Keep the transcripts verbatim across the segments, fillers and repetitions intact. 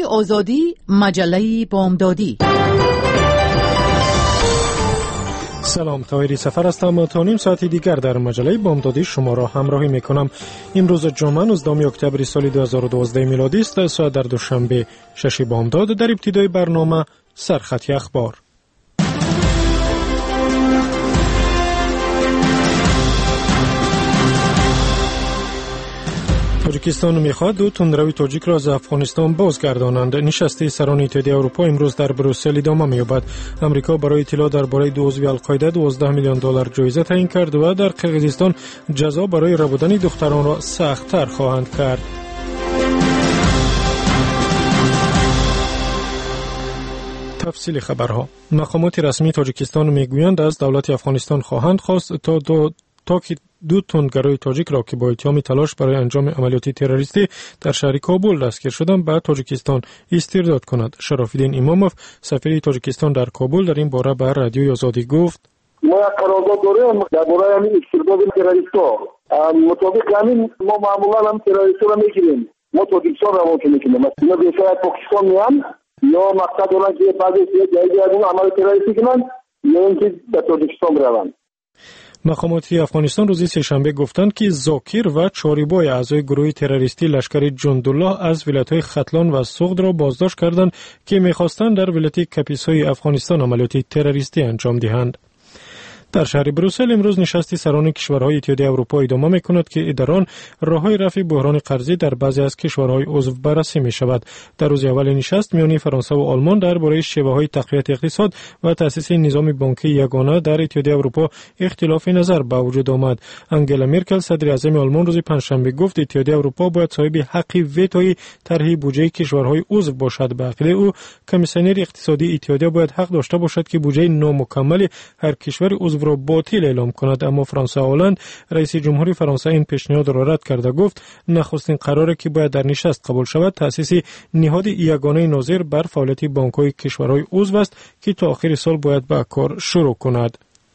آزادی، مجله بامدادی. سلام، طاهری سفر هستم. تا نیم ساعتی دیگر در مجله بامدادی شما را همراهی میکنم. امروز جمعه نوزدهم اکتبر سال دو هزار و دوازده میلادی است. ساعت در دوشنبه شش بامداد. در ابتدای برنامه سرخط اخبار. تاجیکستان میخواد دو تندروی تاجیک را از افغانستان بازگردانند. نشست سران اتحادیه اروپا امروز در بروسل ادامه می‌یابد. امریکا برای اطلاع درباره دو عضو القاعده دوازده میلیون دلار جایزه تعیین کرد و در قرقیزستان جزا برای ربودن دختران را سخت‌تر خواهند کرد. تفصیل خبرها. مقامات رسمی تاجیکستان میگویند از دولت افغانستان خواهند خواست تا دو تا که دو تندگرای تاجیک را که با اتهام تلاش برای انجام عملیات تروریستی در شهر کابل دستگیر شدند به تاجیکستان استرداد کند. شراف‌الدین اماموف سفیر تاجیکستان در کابل در این باره به رادیوی آزادی گفت: ما قرارداد داریم درباره همین استرداد تروریست‌ها. مطابق همین ما معمولا هم تروریست‌ها را میگیریم. ما تاجیکستان را ممکن میکنیم. مثلا بیشتر پاکستان میان یا مقصد دارن که بعضی جایی از اون عمل تروریستی کنن یا اینکه به تاجیکستان بروند. مقامات افغانستان روز سه‌شنبه گفتند که زاکر و چاریبای اعضای گروه تروریستی لشکر جندالله از ولایت‌های ختلان و سوغد را بازداشت کردند که می‌خواستند در ولایت کپیس‌های افغانستان عملیات تروریستی انجام دهند. در شهر بروسل امروز نشستی سران کشورهای اتحادیه اروپا ادامه می‌کند که در آن راه‌های رفع بحران قرضی در بعضی از کشورهای عضو بررسی می‌شود. در روز اول نشست میان فرانسه و آلمان درباره شیوه‌های تقویت اقتصاد و تأسیس نظام بانکی یگانه در اتحادیه اروپا اختلاف نظر به وجود آمد. انگلا مرکل صدر اعظم آلمان روز پنجشنبه گفت اتحادیه اروپا باید صاحب حق وتوی طرح بودجه کشورهای عضو باشد. به عقیده او کمیسیونر اقتصادی اتحادیه باید حق داشته باشد که بودجه نامکمل هر کشور عضو را باطل اعلام کند. اما فرانسه هلند رئیس جمهوری فرانسه این پیشنهاد را رد کرده گفت نخستین قراری که باید در نشست قبول شود تأسیس نهاد یگانه ناظر بر فعالیت بانک‌های کشورهای عضو است که تا آخر سال باید به کار شروع کند.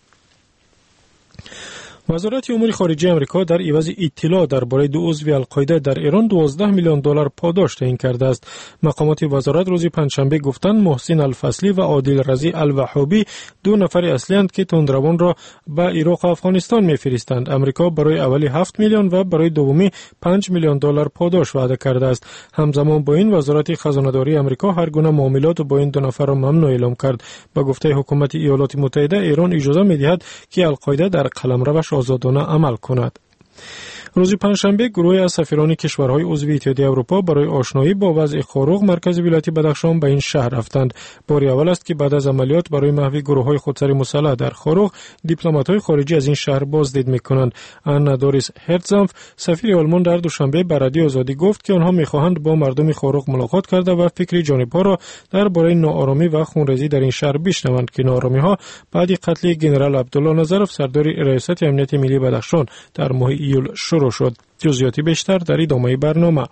وزارت امور خارجه آمریکا در عوض اطلاع درباره دو عضو القاعده در ایران دوازده میلیون دلار پاداش تعیین کرده است. مقامات وزارت روز پنجشنبه گفتند محسن الفصلی و عادل رضی الوهابی دو نفر اصلی اند که تندروان را به عراق و افغانستان می‌فرستند. آمریکا برای اولی هفت میلیون و برای دومی پنج میلیون دلار پاداش وعده کرده است. همزمان با این وزارت خزانه‌داری آمریکا هر گونه معاملات با این دو نفر را ممنوع اعلام کرد. با گفته حکومت ایالات متحده ایران اجازه می‌دهد که القاعده در قلمروش آزادانه عمل کند. روز پنجشنبه گروهی از سفیران کشورهای عضو اتحادیه اروپا برای آشنایی با وضع خاروق مرکز ولایت بدخشان به این شهر رفتند. بار اول است که بعد از عملیات برای محو گروه‌های خودسر مسلح در خاروق دیپلمات‌های خارجی از این شهر بازدید می‌کنند. آنا دوریس هرتزانف سفیر آلمان در دوشنبه به رادیو آزادی گفت که آنها می‌خواهند با مردم خاروق ملاقات کرده و فکر جانب‌ها را درباره ناآرامی و خونریزی در این شهر بشنوند که ناآرامی‌ها بعد قتل ژنرال عبدالله نظرف سردار ریاست امنیت ملی بدخشان در ماه ایول شروع شد. جزئیات بیشتر در ادامه برنامه.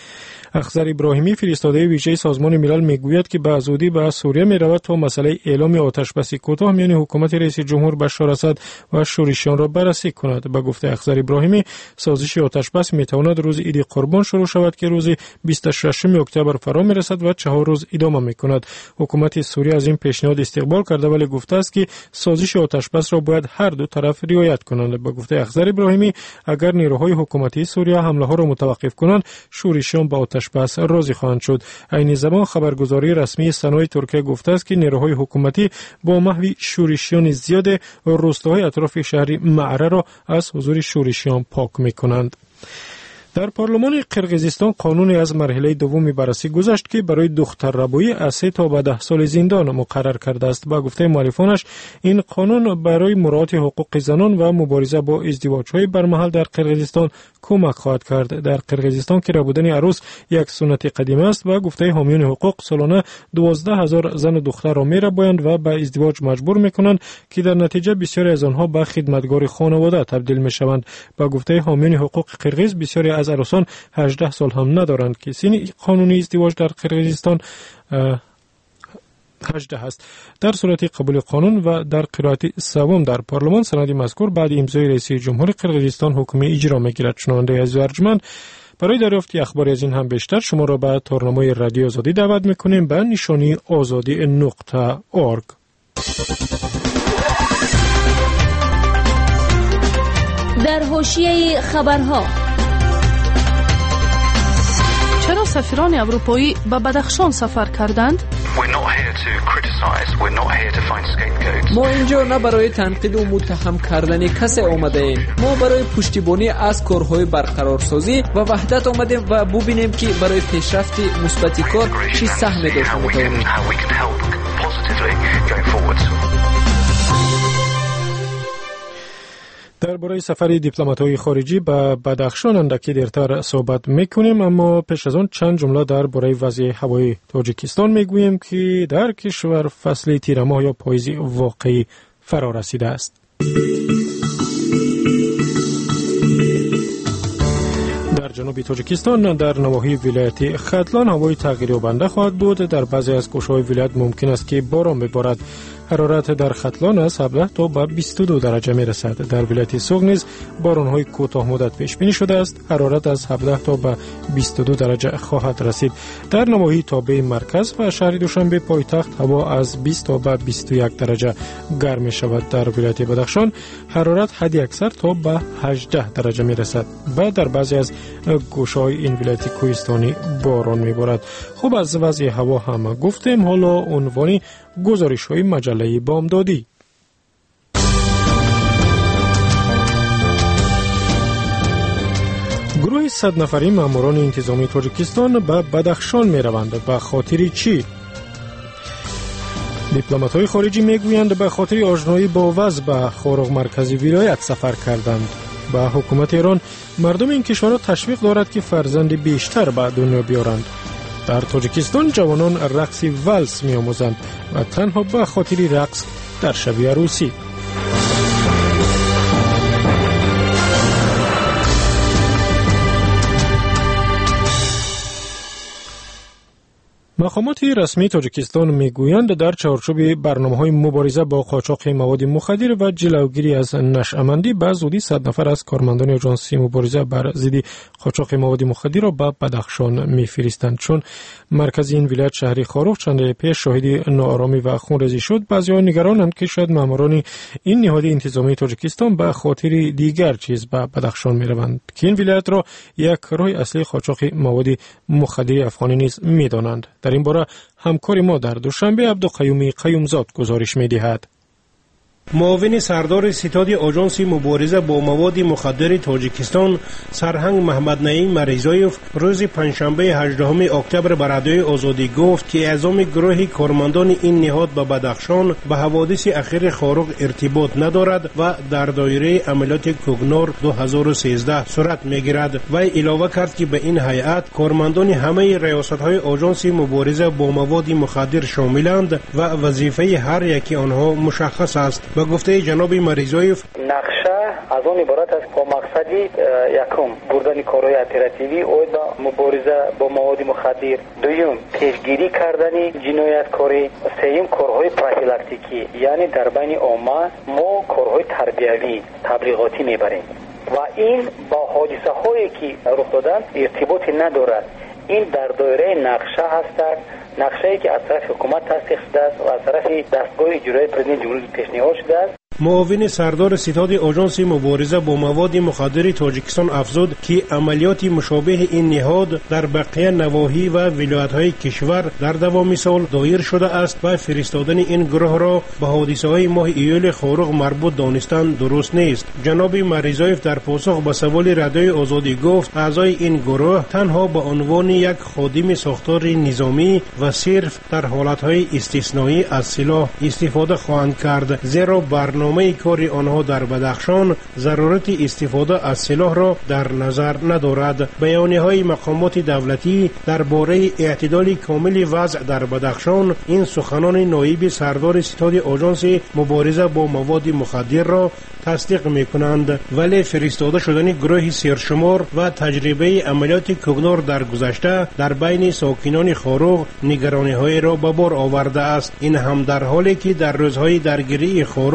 اخضر ابراهیمی فرستاده ویژه سازمان ملل میگوید که به زودی به سوریه میرود تا مسئله اعلام آتش بس کوتاه میان حکومت رئیس جمهور بشار اسد و شورشیان را بررسی کند. به گفته اخضر ابراهیمی سازش آتش بس میتواند روز عید قربان شروع شود که روز بیست و ششم اکتبر فرا میرسد و چهار روز ادامه میکند. حکومت سوریه از این پیشنهاد استقبال کرده ولی گفته است که سازش آتش بس را باید هر دو طرف رعایت کنند. به گفته اخضر ابراهیمی اگر نیروهای حکومتی سوریه حمله ها را متوقف کنند شورشیان با آتش بس راضی خواهند شد. عین زمان خبرگزاری رسمی سنای ترکیه گفته است که نیروهای حکومتی با محو شورشیان زیاد روستاهای اطراف شهر معره را از حضور شورشیان پاک می‌کنند. در پارلمان قرقیزستان قانونی از مرحله دوم بررسی گذشت که برای دختر ربایی از سه تا به ده سال زندان مقرر کرده است. با گفته مؤلفانش این قانون برای مراعات حقوق زنان و مبارزه با ازدواج‌های برمحل در قرقیزستان کمک خواهد کرد. در قرقیزستان که ربودن عروس یک سنت قدیمی است و گفته حامیان حقوق سالانه دوازده هزار زن و دختر را می‌ربایند و به ازدواج مجبور می‌کنند که در نتیجه بسیاری از آنها به خدمتگار خانواده تبدیل می‌شوند. با گفته حامیان حقوق قرقیز بسیاری از عروسان هجده سال هم ندارند که سن قانونی ازدواج در قرقیزستان هجده است. در صورت قبول قانون و در قرائت سوم در پارلمان سند مذکور بعد امضای رئیس جمهور قرقیزستان حکم اجرا می‌گیرد. شنونده عزیز و ارجمند برای دریافت اخباری از این هم بیشتر شما را به تارنمای رادیو آزادی دعوت میکنیم به نشانی آزادی نقطه اورگ. در حاشیه خبرها، چرا سفیران اروپایی به بدخشان سفر کردند؟ ما اینجا نه برای تنقید و متهم کردن کسی آمده ایم. ما برای پشتیبانی از کارهای برقرارسازی و وحدت آمدیم و ببینیم که برای پیشرفت مثبت کار چی سهمی داشته می‌توانیم. درباره سفر دیپلمات‌های خارجی به بدخشان اندکی دیرتر صحبت میکنیم، اما پیش از آن چند جمله درباره وضع هوایی تاجیکستان میگوییم که در کشور فصل تیر ماه یا پاییزی واقعی فرا رسیده است. در جنوب تاجیکستان در نواحی ولایت ختلان هوای تغییریابنده خواهد بود. در بعضی از کوچه‌های ولایت ممکن است که باران ببارد. حرارت در ختلان از هفده تا به بیست و دو درجه می رسد. در ولایت سوگ نیز باران‌های کوتاه مدت پیش بینی شده است. حرارت از هفده تا به بیست و دو درجه خواهد رسید. در نواحی تابع مرکز و شهر دوشنبه پایتخت هوا از بیست تا به بیست و یک درجه گرم می شود. در ولایت بدخشان حرارت حد اکثر تا به هجده درجه می رسد. و در بعضی از گوشه‌های این ولایت کوهستانی باران می بارد. خوب از وضع هوا هم گفتیم، حالا عنوان گزارش‌های مجله بامدادی. گروه صد نفری ماموران انتظامی تاجیکستان به بدخشان می روند. به خاطر چی؟ دیپلمات‌های خارجی میگویند به خاطر آشنایی با وضع به خارق مرکزی ولایت سفر کردند. به حکومت ایران مردم این کشور تشویق دارد که فرزند بیشتر به دنیا بیارند. در تاجیکستان جوانان رقص والس می آموزند و تنها به خاطر رقص در شب عروسی. مقامات رسمی تاجیکستان میگویند در چارچوب برنامه‌های مبارزه با قاچاق مواد مخدر و جلوگیری از نشأه‌مندی به زودی صد نفر از کارمندان آژانسی مبارزه بر ضد قاچاق مواد مخدر را به بدخشان می‌فرستند. چون مرکز این ولایت شهری خاروخ چند پیش شاهد ناآرامی و خونریزی شد، بعضی‌ها نگرانند که شاید ماموران این نهاد انتظامی تاجیکستان به خاطر دیگر چیز به بدخشان می‌روند که این ولایت را یک راه اصلی قاچاق مواد مخدر افغانی نیز می‌دانند. در این باره همکار ما در دوشنبه عبدالقیوم قیومزاد گزارش می‌دهد. معاون سردار ستاد آژانس مبارزه با مواد مخدر تاجیکستان سرهنگ محمد نعیم مریزایف روز پنجشنبه هجدهم اکتبر به رادیوی آزادی گفت که اعضام گروه کارمندان این نهاد به بدخشان به حوادث اخیر خارق ارتباط ندارد و در دایره عملیات کوگنور دو هزار و سیزده صورت میگیرد و علاوه کرد که به این هیئت کارمندان همه ریاست‌های آژانس مبارزه با مواد مخدر شاملند و وظیفه هر یکی آنها مشخص است. با گفته جناب مریزایف، نقشه از آن عبارت است با مقصدی یکم بردن کارهای اپراتیوی اوید با مبارزه با مواد مخدر، دوم پیشگیری کردن جنایتکاری، سوم کارهای پروفیلاکتیکی یعنی در بین عامه ما کارهای تربیوی تبلیغاتی میبریم و این با حادثه هایی که رخ دادن ارتباطی ندارد. این در دایره نقشه هستند، نقشه‌ای که از طرف حکومت تصدیق شده است و از طرف دستگاه اجرایی پرزیدنت جمهوری پیشنهاد شده است. معاون سردار ستاد آژانس مبارزه با مواد مخدر تاجیکستان افزود که عملیات مشابه این نهاد در بقیه نواحی و ولایت‌های کشور در دوام سال دایر شده است و فرستادن این گروه را به حادثه‌های ماه ایول خارق مربوط دانستن درست نیست. جناب مریزایف در پاسخ به سوال رادیوی آزادی گفت اعضای این گروه تنها به عنوان یک خادم ساختار نظامی و صرف در حالت‌های استثنایی از سلاح استفاده خواهند کرد، زیرا برنامه برنامه کار آنها در بدخشان ضرورت استفاده از سلاح را در نظر ندارد. بیانیه‌های مقامات دولتی درباره اعتدال کامل وضع در بدخشان این سخنان نایب سردار ستاد آژانس مبارزه با مواد مخدر را تصدیق می‌کنند، ولی فرستاده شدن گروه سرشمار و تجربه عملیات کوگنور در گذشته در بین ساکنان خاروق نگرانی‌های را به بار آورده است. این هم در حالی که در روزهای درگیری خاروق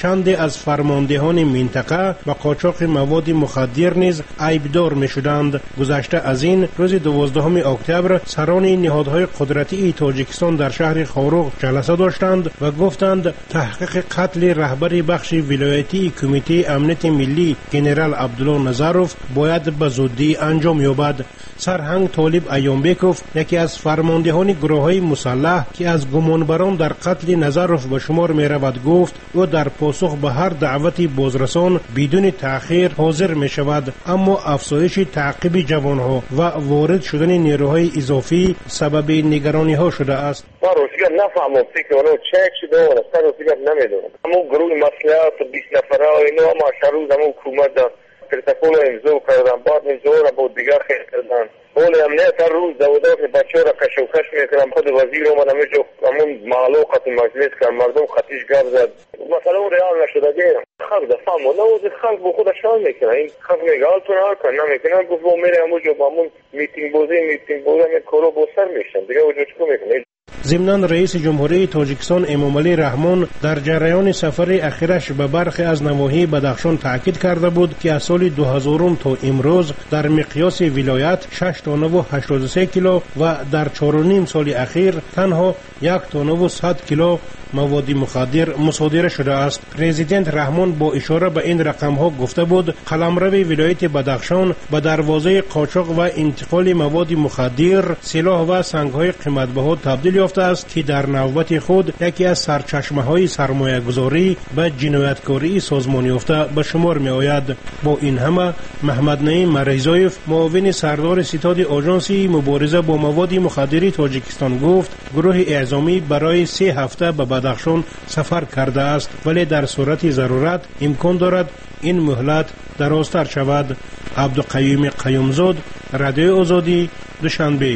چند از فرماندهان منطقه و قاچاق مواد مخدر نیز عیبدار می‌شدند. گذشته از این روز دوازدهم اکتبر سران نهادهای قدرتی تاجیکستان در شهر خاروغ جلسه داشتند و گفتند تحقیق قتل رهبر بخش ولایتی کمیته امنیت ملی جنرال عبدالله نظروف باید به زودی انجام یابد. سرهنگ طالب ایامبکوف یکی از فرماندهان گروه‌های مسلح که از گمانبران در قتل نظروف به شمار می‌رود گفت او در پاسخ به هر دعوت بازرسان بدون تأخیر حاضر می‌شود، اما افزایش تعقیب جوانها و وارد شدن نیروهای اضافی سبب نگرانی‌ها شده است. ما روزگار نفهمم فکر اونو چه شده و اصلا روزگار نمیدونم. همون گروه مسلحات و بیست نفره و اینو هم هر روز همون حکومت دار پرتکول امضا کردن، بعد امضا را با دیگر خیلی کردن. اول امنیت هر روز دودات بچه را کش و کش میکنم. خود وزیر اومد همه جو همون معلوقات مجلس کرد، مردم خطیش گرد زد. مثلا اون ریال نشده دیرم خلق دفعه و نوز خلق با خودش شان میکنه. این خلق میگه حالتون هر کن نمیکنه، گفت با میره همون جو با همون میتینگ بوزی میتینگ بوزی همین کارو بسر میشن دیگه وجود چکو میکنه. ضمناً رئیس جمهوری تاجیکستان امامعلی رحمان در جریان سفر اخیرش به برخی از نواحی بدخشان تاکید کرده بود که از سال دو هزار تا امروز در مقیاس ولایت شش تانه و هشتاد و سه کیلو و در چهار و نیم سال اخیر تنها یک تانه و صد کیلو مواد مخدر مصادره شده است. پرزیدنت رحمان با اشاره به این رقم ها گفته بود قلمرو ولایت بدخشان به دروازه قاچاق و انتقال مواد مخدر، سلاح و سنگ های قیمتبها تبدیل یافته است که در نوبت خود یکی از سرچشمه های سرمایه گذاری و جنایتکاری سازمان یافته به شمار می آید. با این همه محمد نعیم مریزایف معاون سردار ستاد آژانسی مبارزه با مواد مخدر تاجیکستان گفت گروه اعزامی برای سه هفته به بدخشان سفر کرده است، ولی در صورت ضرورت امکان دارد این مهلت درازتر شود. عبدالقیوم قیومزاد، رادیو آزادی، دوشنبه.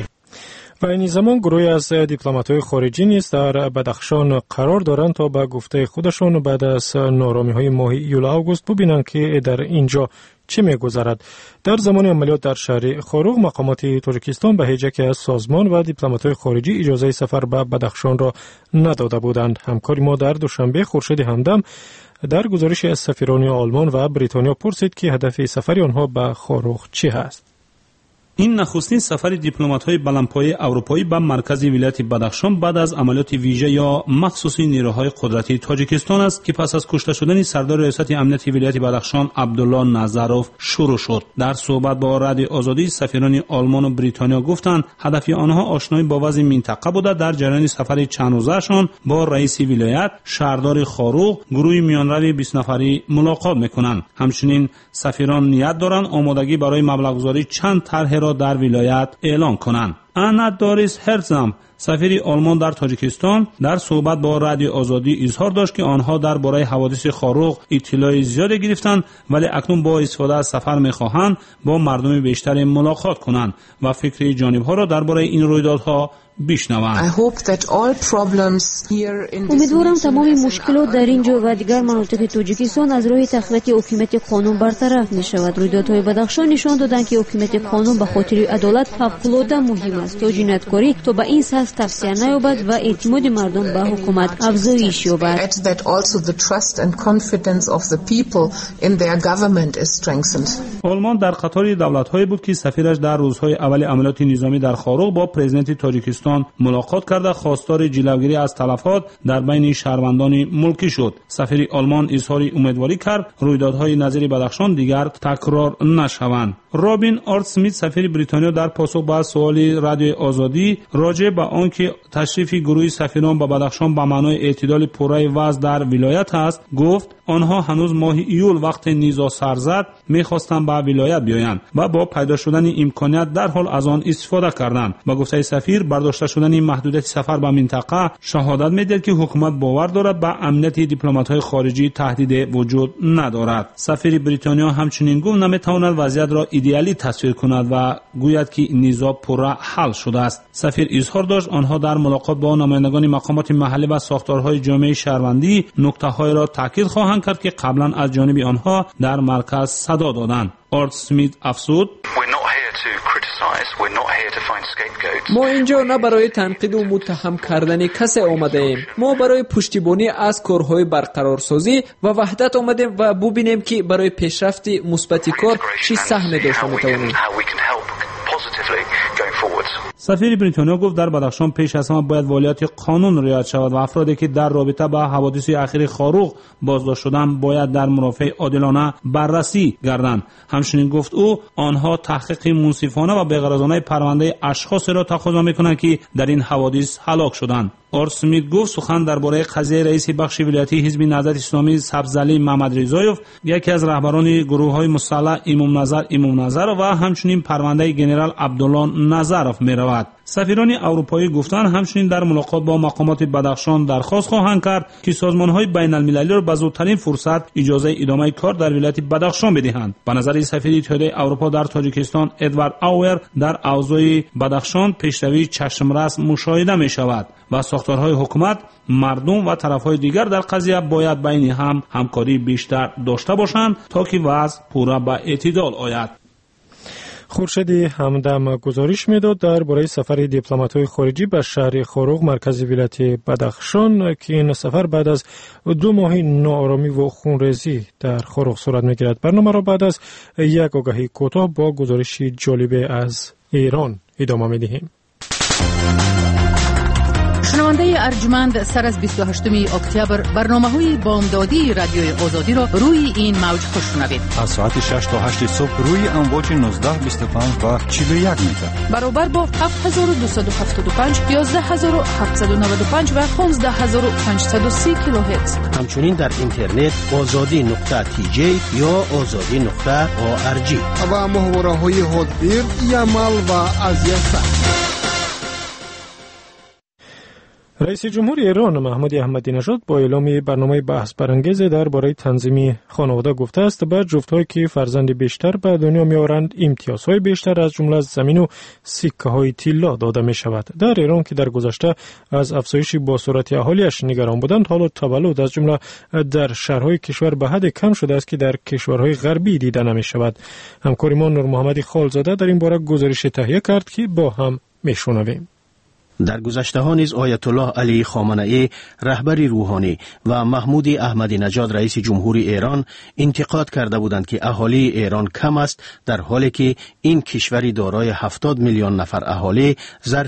و این زمان گروهی از دیپلمات‌های خارجی نیز در بدخشان قرار دارند تا به گفته خودشان بعد از نارامی‌های ماه ایول آگوست ببینند که در اینجا چه می‌گذرد. در زمان عملیات در شهر خاروغ مقامات تاجیکستان به هیچ یک از سازمان و دیپلمات‌های خارجی اجازه سفر به بدخشان را نداده بودند. همکار ما در دوشنبه خورشید همدم در گزارش از سفیران آلمان و بریتانیا پرسید که هدف سفر آنها به خاروغ چی است. این نخستین سفر دیپلمات‌های بلندپایه اروپایی به مرکز ولایت بدخشان بعد از عملیات ویژه یا مخصوصی نیروهای قدرتی تاجیکستان است که پس از کشته شدن سردار ریاست امنیت ولایت بدخشان عبدالله نظروف شروع شد. در صحبت با رادیو آزادی سفیران آلمان و بریتانیا گفتند هدف آنها آشنایی با وضع منطقه بوده. در جریان سفر چند روزه‌شان با رئیس ولایت شهردار خاروغ گروه میانروی بیست نفری ملاقات می‌کنند. همچنین سفیران نیت دارند آمادگی برای مبلغ‌گذاری چند طرح در ولایت اعلان کنند. انا داریس هرزم سفیر آلمان در تاجیکستان در صحبت با رادیو آزادی اظهار داشت که آنها درباره حوادث خاروغ اطلاع زیادی گرفتند، ولی اکنون با استفاده از سفر می‌خواهند با مردم بیشتر ملاقات کنند و فکر جانب‌ها را درباره این رویدادها بشنوند. امیدوارم تمام مشکلات در اینجا و دیگر مناطق تاجیکستان از روی تقویت حکومت قانون برطرف می شود. رویدادهای بدخشان نشان دادند که حکومت قانون به خاطر عدالت فوق‌العاده مهم است تا جنایتکاری تا به این سطح تفسیر نیابد و اعتماد مردم به حکومت افزایش یابد. آلمان در قطار دولت‌هایی بود که سفیرش در روزهای اول عملیات نظامی در خاروغ با پرزیدنت تاجیکستان ملاقات کرده خواستار جلوگیری از تلفات در بین شهروندان ملکی شد. سفیر آلمان اظهار امیدواری کرد رویدادهای نظیر بدخشان دیگر تکرار نشوند. رابین آرت اسمیت سفیر بریتانیا در پاسخ به سوال رادیو آزادی راجع به آنکه تشریف گروه سفیران به بدخشان به معنای اعتدال پوره وضع در ولایت است گفت آنها هنوز ماه ایول وقت نیزا سر زد می‌خواستند به ولایت بیایند و با پیدا شدن امکانیت در حال از آن استفاده کردند. با گفته سفیر برداشته شدن محدودیت سفر به منطقه شهادت می‌دهد که حکومت باور دارد به امنیت دیپلمات‌های خارجی تهدید وجود ندارد. سفیر بریتانیا همچنین گفت نمی‌تواند وضعیت را ایدئالی تصویر کند و گوید که نیزا پوره حل شده است. سفیر اظهار داشت آنها در ملاقات با نمایندگان مقامات محلی و ساختارهای جامعه شهروندی نکته‌های را تاکید خواهند کرد که قبلا از جانب آنها در مرکز صدا دادند. آرت اسمیت افزود ما اینجا نه برای تنقید و متهم کردن کسی آمده ایم. ما برای پشتیبانی از کارهای برقرارسازی و وحدت آمدیم و ببینیم که برای پیشرفت مثبت کار چی سهم داشته میتوانیم. سفیر بریتانیا گفت در بدخشان پیش از همه باید والیات قانون رعایت شود و افرادی که در رابطه با حوادث اخیر خاروق بازداشت شدند باید در مرافع عادلانه بررسی گردند. همچنین گفت او آنها تحقیق منصفانه و بی‌غرضانه پرونده اشخاص را تقاضا می‌کنند که در این حوادث هلاک شدند. آرسمیت گفت سخن درباره قضیه رئیس بخش ولایتی حزب نهضت اسلامی سبزعلی محمد رضایف، یکی از رهبران گروه‌های مسلح امام نظر امام نظر و همچنین پرونده ژنرال عبدالله نظرف می‌رود. سفیران اروپایی گفتند همچنین در ملاقات با مقامات بدخشان درخواست خواهند کرد که سازمان‌های بین‌المللی را به زودترین فرصت اجازه ادامه کار در ولایت بدخشان بدهند. به نظر سفیر اتحادیه اروپا در تاجیکستان ادوارد آور در اوضاع بدخشان پیشروی چشمرس مشاهده می‌شود و ساختارهای حکومت، مردم و طرف‌های دیگر در قضیه باید بین هم همکاری بیشتر داشته باشند تا که وضع پورا به اعتدال آید. خورشید همدم گزارش میداد درباره سفر دیپلمات‌های خارجی به شهر خاروق مرکز ولایت بدخشان که این سفر بعد از دو ماه ناآرامی و خونریزی در خاروق صورت میگیرد. برنامه را بعد از یک آگهی کوتاه با گزارش جالب از ایران ادامه میدهیم. شنونده ارجمند سر از بیست و هشتم اکتبر برنامه‌های بامدادی رادیوی آزادی را روی این موج بشنوید. از ساعت شش تا هشت صبح روی امواج نوزده بیست و پنج و چهل و یک متر برابر با هفت هزار و دویست و هفتاد و پنج، یازده هزار و هفتصد و نود و پنج و پانزده هزار و پانصد و سی کیلوهرتز. همچنین در اینترنت آزادی نقطه تی جی یا آزادی نقطه او ار جی و محورهای هاتبیر، یمل و ازیسا. رئیس جمهور ایران محمد احمدی نژاد با اعلام برنامه بحث برانگیز درباره تنظیم خانواده گفته است به جفت‌هایی که فرزند بیشتر به دنیا می‌آورند امتیازهای بیشتر از جمله زمین و سکه‌های طلا داده می‌شود. در ایران که در گذشته از افزایش باسرعت اهالیش نگران بودند، حالا تولد از جمله در شهرهای کشور به حد کم شده است که در کشورهای غربی دیده نمی‌شود. همکارمان نور محمدی خالزاده در این باره گزارش تهیه کرد که با هم می‌شنویم. در گذشته ها نیز آیت الله علی خامنه‌ای رهبر روحانی و محمود احمدی نژاد رئیس جمهور ایران انتقاد کرده بودند که اهالی ایران کم است، در حالی که این کشوری دارای هفتاد میلیون نفر اهالی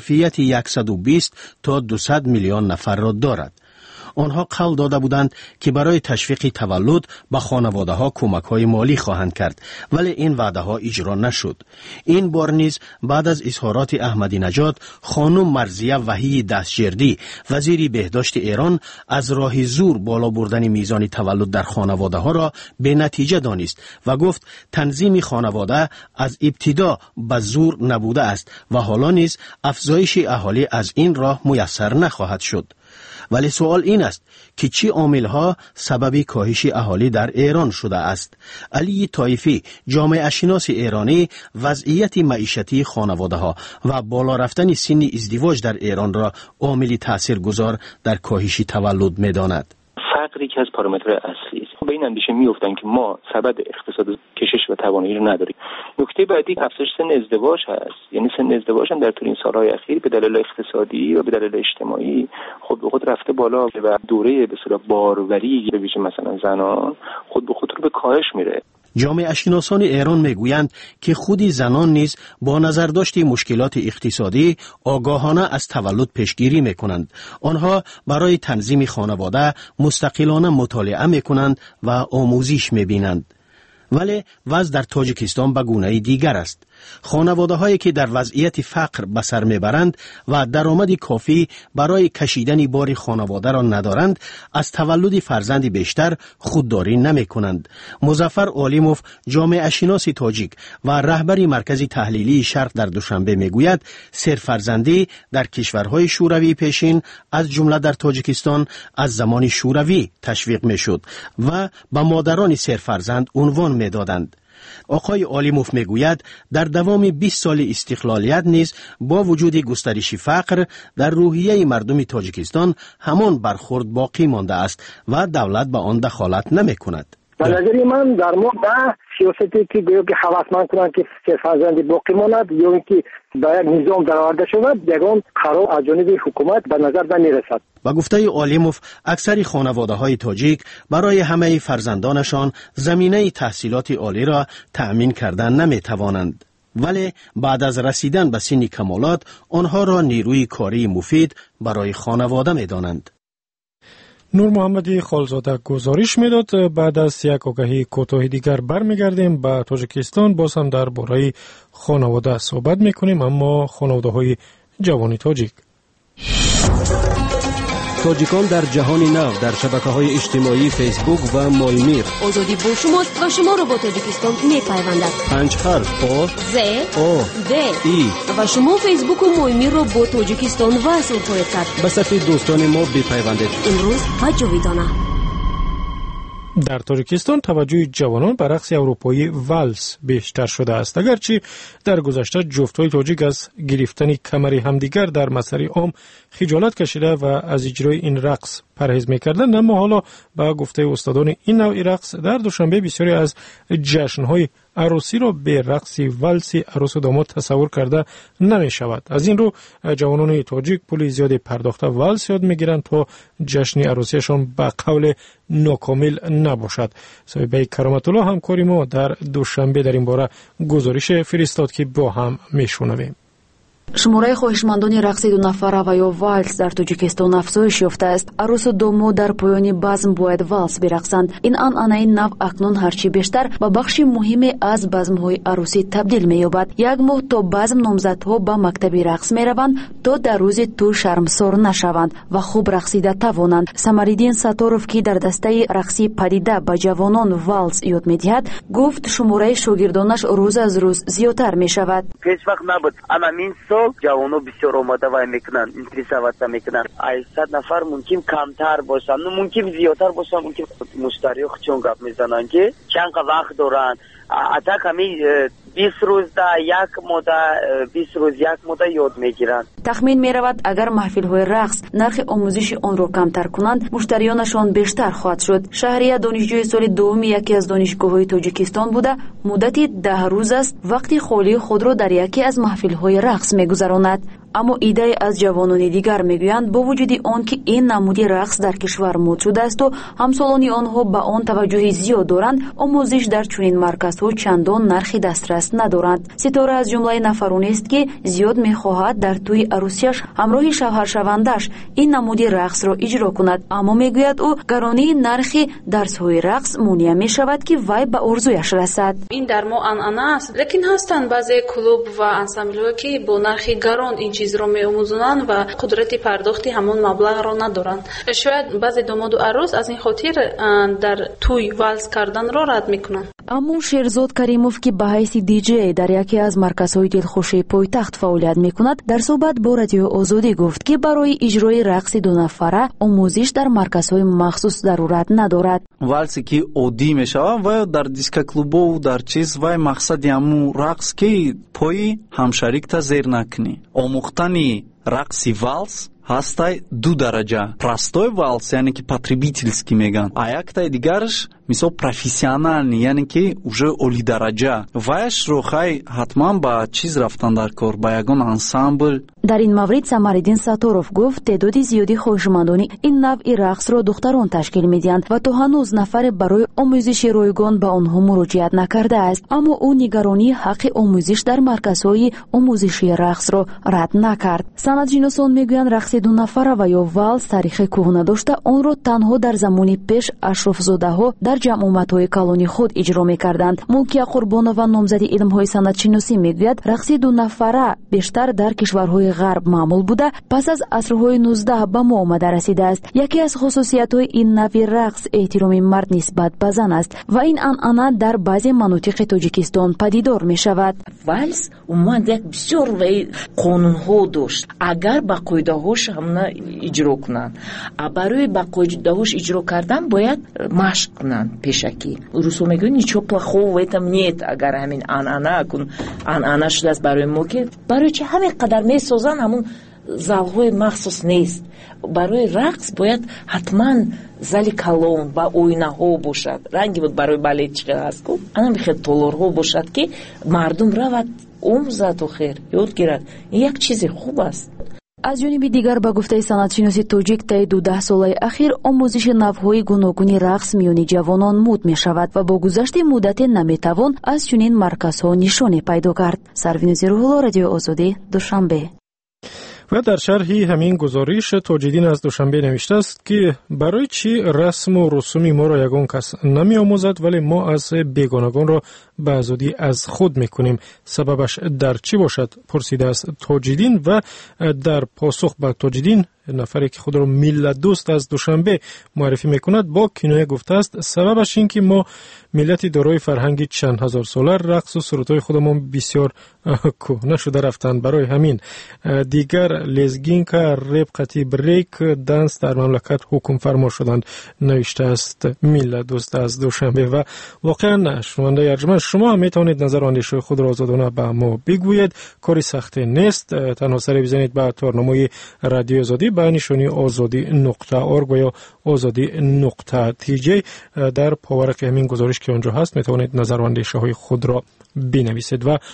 ظرفیت صد و بیست تا دویست میلیون نفر را دارد. آنها قول داده بودند که برای تشویق تولد به خانواده ها کمک های مالی خواهند کرد، ولی این وعده ها اجرا نشد. این بار نیز بعد از اظهارات احمدی نژاد، خانم مرضیه وحی دستجردی وزیر بهداشت ایران از راه زور بالا بردن میزان تولد در خانواده ها را به نتیجه دانست و گفت تنظیم خانواده از ابتدا به زور نبوده است و حالا نیز افزایش اهالی از این راه میسر نخواهد شد. ولی سوال این است که چه عامل‌ها سبب کاهش اهالی در ایران شده است؟ علی طایفی، جامعه شناس ایرانی، وضعیت معیشتی خانواده‌ها و بالا رفتن سن ازدواج در ایران را عامل تاثیرگذار در کاهش تولد می‌داند. فقری که از پارامترهای اصلی است. به این اندیشه میافتند که ما سبد اقتصاد کشش و توانایی رو نداریم. نکته بعدی افزایش سن ازدواج هست. یعنی سن ازدواج هم در طول این سالهای اخیر به دلایل اقتصادی و به دلایل اجتماعی خود به خود رفته بالا و دوره به اصطلاح باروری به ویژه مثلا زنان خود به خود رو به کاهش میره. جامعه شناسان ایران میگویند که خود زنان نیز با نظر داشت مشکلات اقتصادی آگاهانه از تولد پیشگیری میکنند. آنها برای تنظیم خانواده مستقلانه مطالعه میکنند و آموزش میبینند. ولی وضع در تاجیکستان به گونه دیگر است. خانواده هایی که در وضعیت فقر به سر میبرند و درآمد کافی برای کشیدن بار خانواده را ندارند، از تولد فرزند بیشتر خودداری نمی کنند. مظفر عالیموف، جامعه شناس تاجیک و رهبر مرکز تحلیلی شرق در دوشنبه میگوید سرفرزندی در کشورهای شوروی پیشین از جمله در تاجیکستان از زمان شوروی تشویق میشد و به مادران سرفرزند عنوان میدادند. آقای عالیموف میگوید در دوام بیست سال استقلالیت نیز با وجود گسترش فقر در روحیه مردم تاجیکستان همان برخورد باقی مانده است و دولت به آن دخالت نمی کند. به نظر من در مورد سیاستی که گویا که هوسمند کنند که سه فرزند باقی ماند یا اینکه به یک نظام درآورده شود، یگان قرار از جانب حکومت به نظر نمیرسد. با گفته عالیموف، اکثر خانواده‌های تاجیک برای همه فرزندانشان زمینه تحصیلات عالی را تأمین کردن نمی‌توانند، ولی بعد از رسیدن به سن کمالات آنها را نیروی کاری مفید برای خانواده می‌دانند. نور محمدی خالزاده گزارش میداد. بعد از یک آگهی کوتاه دیگر برمیگردیم به تاجیکستان. باز هم درباره خانواده صحبت میکنیم، اما خانواده های جوان تاجیک. تاجیکان در جهان نو در شبکه‌های اجتماعی فیسبوک و مایمیر. آزادی با شماست و شما را با تاجیکستان می‌پیوندد. پنج حرف آ ز آ د ای و شما فیسبوک و مایمیر را با تاجیکستان وصل خواهید کرد. به صفحه دوستان ما بپیوندید. امروز به جاویدانه. در تاجیکستان توجه جوانان به رقص اروپایی والس بیشتر شده است. اگرچه در گذشته جفت‌های تاجیک از گرفتن کمر همدیگر در مسیر عام خجالت کشیده و از اجرای این رقص پرهیز می‌کردند، اما حالا با گفته استادان این نوع رقص در دوشنبه بسیاری از جشن‌های عروسی را به رقص والس عروس و داماد تصور کرده نمی شود. از این رو جوانان تاجیک پول زیادی پرداخته والس یاد میگیرند تا جشن عروسیشان به قول ناکامل نباشد. صاحب کرامت الله همکاری ما در دوشنبه در این باره گزارش فرستاد که با هم میشنویم. شماره خواهشمندان رقص دو نفره و یا والس در تاجیکستان افزایش یافته است. عروس و داماد در پایان بزم باید والس برقصند. این عنعنه نو اکنون هرچی بیشتر به بخش مهمی از بزم‌های عروسی تبدیل می‌یابد. یک ماه تا بزم نامزدها به مکتب رقص می‌روند تا در روز تو شرمسار نشوند و خوب رقصیده توانند. سمریدین ستاروف که در دسته رقصی پدیده به جوانان والس یاد می‌دهد، گفت شماره شاگردانش روز از روز زیادتر می‌شود. هیچ وقت نبود. اما این جوانو بسیار آماده وای میکنن، انتریساوات میکنن. صد نفر ممکن کمتر باشن، ممکن زیادتر باشن، ممکن مشتری چون گپ میزنن که چند وقت دارن. حتی کمی بیست روز دا یک مدت بیست روز یک مدت یاد میگیرن. تخمین میرود اگر محفل های رقص نرخ آموزش آن را کمتر کنند، مشتریانشان بیشتر خواهد شد. شهریه دانشجوی سال دوم یکی از دانشگاه های تاجیکستان بوده، مدتی ده روز است وقتی خالی خود را در یکی از محفل های رقص میگذراند. اما ایده از جوانان دیگر میگویند با وجود آن که این نمودی رقص در کشور مد شده است و همسالان آنها به آن توجه زیاد دارند، آموزش در چنین مرکزها چندان نرخ دسترس ندارند. ستاره از جمله نفرانی است که زیاد میخواهد در توی عروسیش همراه شوهر شوندش این نمودی رقص را اجرا کند، اما میگوید او گرانی نرخ درس‌های رقص مانع میشود که وی به آرزویش رسد. این در ما عنعنه است، لیکن هستند بعضی کلوب و انسامبل‌ها که با نرخ گران این چیز را می‌آموزند و قدرت پرداختی همان مبلغ را ندارند. شاید بعضی داماد و عروس از این خاطر در توی والس کردن را رد میکنند. اما شیرزاد کریموف که به حیث دیجی در یکی از مرکزهای دلخوشی پایتخت فعالیت میکند، در صحبت با رادیو آزادی گفت که برای اجرای رقص دو نفره آموزش در مرکزهای مخصوص ضرورت ندارد. والسی که عادی میشود و در دیسک کلوب‌ها و در چیز و مقصد همون رقص که پای همشریک تا زیر نکنی. آموختن رقص والس هسтай دو درجه. Простой вальс, яни ки потребительский меган. А яктай дигарш мисол профессиональный, яни ки уже оли дараҷа. Ваш ро хай ҳатман ба чиз рафтан дар кор, ба ягон ансамбл. در این مورد سمریدین ساتوروف گفت تعداد زیادی خواهشمندان این نوع رقص را دختران تشکیل میدهند و تا هنوز نفر برای آموزش رایگان به آنها مراجعت نکرده است، اما او نگرانی حق آموزش در مرکزهای آموزشی رقص را رد نکرد. سندشناسان میگویند رقص دو نفره و یا والس تاریخ کهنه داشته، آن را تنها در زمان پیش اشرافزاده‌ها در جمعیت‌های کلانی خود اجرا می‌کردند. ملکیه قربانова نامزد علم‌های سندشناسی میگوید رقص دو نفره بیشتر در کشورهای غرب معمول بوده، پس از عصرهای نوزده به ما آمده رسیده است. یکی از خصوصیت‌های این نوع رقص احترام مرد نسبت به زن است و این عنعنه در بعضی مناطق تاجیکستان پدیدار می‌شود. والس اومد یک بسیار قانون‌ها داشت، اگر با قاعده‌هاش هم اجرا کنند. برای با قاعده‌هاش اجرا کردن باید مشق کنند پیشکی. روسو میگن ничего плохого в этом нет. اگر همین عنعنه کن عنعنه شده است برای ما که برای چه همین قدر میسازن همون залҳои махсус нест. барои рақс бояд ҳатман зали калон ба оинаҳо бошад, ранги барои балетчиқа ҳаст ку ана мехед толорҳо бошад ки мардум равад омӯзад охир ёд гирад. ин як чизи хуб аст. аз ҷониби дигар ба гуфтаи санъатшиноси тоҷик таи дудаҳ солаи ахир омӯзиши навъҳои гуногуни рақс миёни ҷавонон мӯд мешавад ва бо гузашти муддате наметавон аз чунин марказҳо нишоне пайдо кард. Сарвинузи Рӯҳулло, Радиои Озодӣ, Душанбе. و در شرحی همین گزارش تاجدین از دوشنبه نوشته است که برای چی رسم و رسومی ما را یگان کس نمی آموزد ولی ما از بیگانگان را به آزادی از خود میکنیم، سببش در چی باشد؟ پرسیده است تاجدین و در پاسخ به تاجدین نفری که خود را ملت دوست از دوشنبه معرفی میکند با کنایه گفته است سببش این که ما ملتی دارای فرهنگی چند هزار ساله، رقص و سرودهای خودمان بسیار کهنه شده رفتند. برای همین دیگر لزگینکا، رپ، قطی، بریک، دنس در مملکت حکم فرما شدند، نوشته است ملت دوست از دوشنبه. و واقعا شنونده ارجمند، شما هم میتوانید نظر و اندیشه خود را آزادانه به ما بگویید، کاری سخت نیست. تنها سری بزنید به تارنامه رادیو آزادی به نشانی آزادی نقطه ارگ و یا آزادی نقطه تی جی. در پاورق همین گزارش که آنجا هست میتوانید نظر و اندیشه های خود را بنویسید. و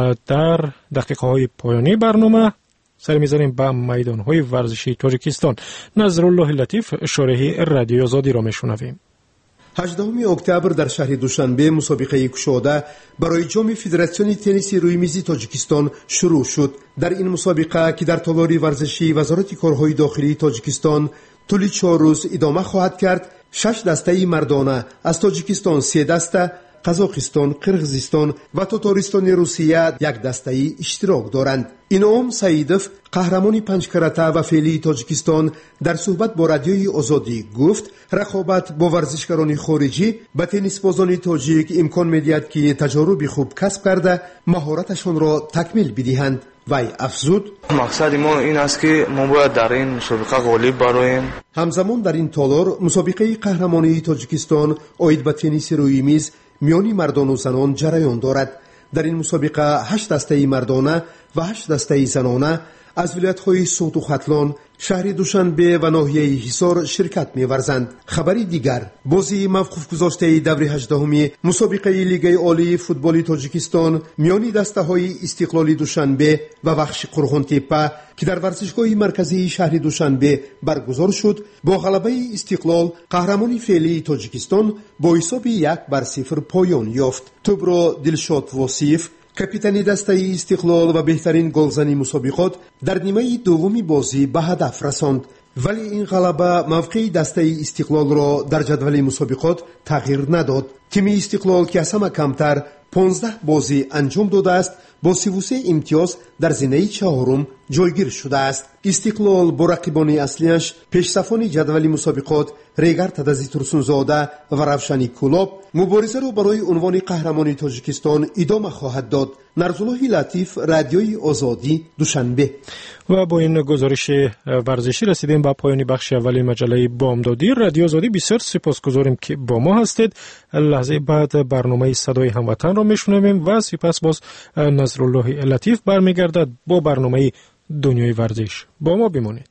در دقیقه های پایانی برنامه سر میزنیم به میدان های ورزشی تاجیکستان. نظرالله لطیف، شارح رادیو آزادی را میشنویم. هجدهم اکتبر در شهر دوشنبه مسابقه کشاده برای جام فدراسیون تنیس روی میزی تاجیکستان شروع شد. در این مسابقه که در تالار ورزشی وزارت کارهای داخلی تاجیکستان طول چهار روز ادامه خواهد کرد، شش دسته مردانه از تاجیکستان، سه دسته قزاقستان، قرغیزستان و تاتارستان روسیه یک دسته اشتراک دارند. اینام سعیدوف، قهرمان پنج کرته و فعلی تاجیکستان، در صحبت با رادیوی آزادی گفت رقابت با ورزشکاران خارجی به تنیس بازان تاجیک امکان می‌دهد که تجارب خوب کسب کرده مهارتشان را تکمیل بدهند. وی افزود مقصد ما این است که ما باید در این مسابقه غالب برویم. همزمان در این تالار مسابقه قهرمانی تاجیکستان آید به تنیس روی میز میان مردان و زنان جریان دارد. در این مسابقه هشت دسته مردانه و هشت دسته زنانه از ولایت‌های سوت و ختلان، شهر دوشنبه و ناحیه حصار شرکت می‌ورزند. خبری دیگر، بازی موقوف گذاشته دور هجدهم مسابقه لیگ عالی فوتبال تاجیکستان میان دسته‌های استقلال دوشنبه و بخش قرغان تپه که در ورزشگاه مرکزی شهر دوشنبه برگزار شد، با غلبه استقلال قهرمان فعلی تاجیکستان با حساب یک بر صفر پایان یافت. توپ را دلشاد واصف، کاپیتان دسته استقلال و بهترین گلزنی مسابقات، در نیمه دومی بازی به هدف رساند. ولی این غلبه موقع دسته استقلال را در جدول مسابقات تغییر نداد. تیم استقلال که از همه کمتر پانزده بازی انجام داده است با سی و سه امتیاز در زینه چهارم جایگیر شده است. استقلال با رقیبان اصلیش پیشصفان جدول مسابقات ریگر تدزی ترسونزاده و روشنی کلاب مبارزه را برای عنوان قهرمانی تاجیکستان ادامه خواهد داد. نظرالله لطیف، رادیوی آزادی، دوشنبه. و با این گزارش ورزشی رسیدیم به پایان بخش اولی مجله بامدادی رادیو آزادی. بسیار سپاسگزاریم که با ما هستید. لحظه بعد برنامه صدای هموطن را میشنویم و سپس باز نظرالله لطیف برمیگردد با برنامه دنیای ورزش. با ما بمانید.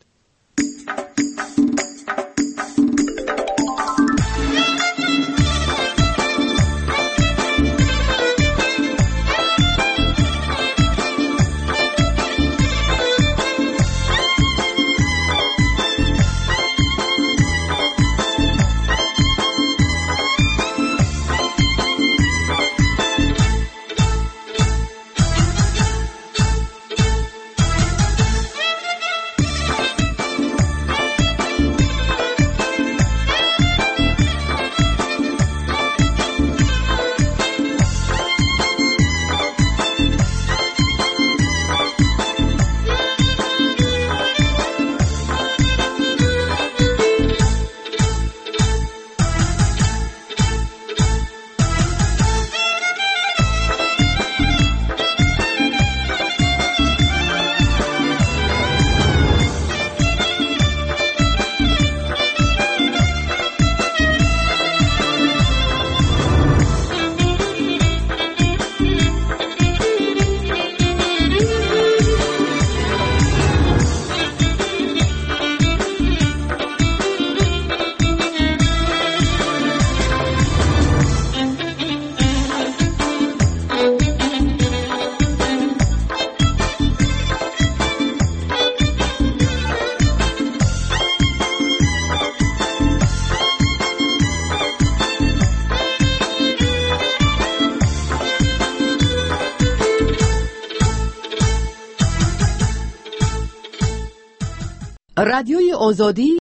رادیوی آزادی